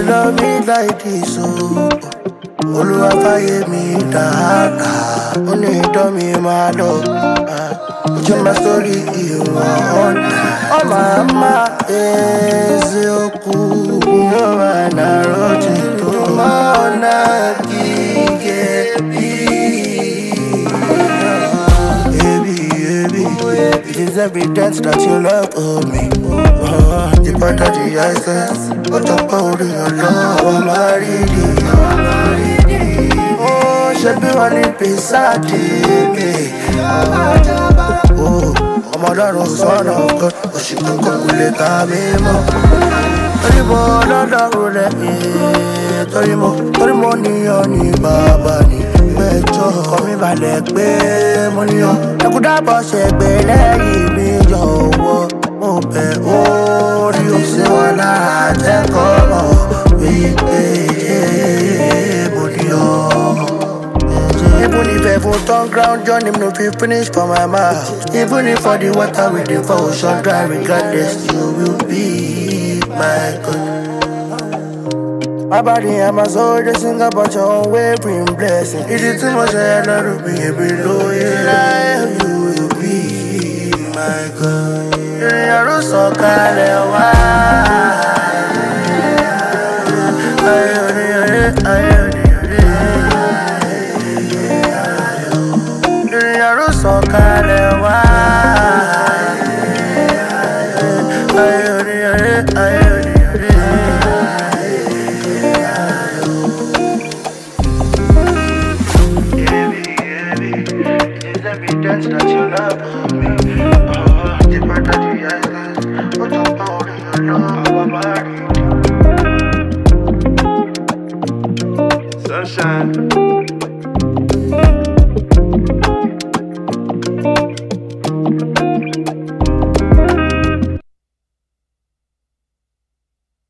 love me like this, oh. Olúwa fàyè mi dáadáa, ó ní ìdán mi máa lọ. Ojú ma sórí ìwọ̀n ọ̀nà. Ọmọ eziokwu, yóò máa nàró títò mọ́nà kíkẹ́ bí. It is evidence that you love me. The part of the essence, but the body of love, I'm married. Oh, she be one in pesade. Oh, I'm a daughter, son of God, but she can come with a cameo. Torimo, Lord, Torimo, ni baba ni. Bejo, come in by leg, money on. I could have bought a bed, me, yo. Oh, be, oh, you say, when I take over, we pay money on. Even if I put on ground, John, him no fit finish for my mouth. Even if for the water with the ocean dry, regardless, you will be my God. My body and my soul, they sing about your unwavering blessing. It is too much I love to be below you. Life, you will be my God. You're so kind of wild. You're so kind of wild. Evidence that you love me. The part of the island, but the body of love, I'm married. Sunshine.